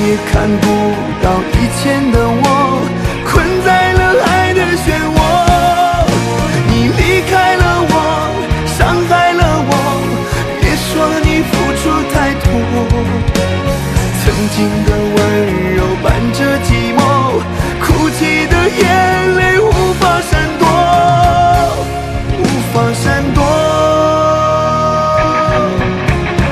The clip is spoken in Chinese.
也看不到以前的我，困在了爱的漩涡。你离开了我，伤害了我，别说你付出太多。曾经的温柔伴着寂寞，哭泣的眼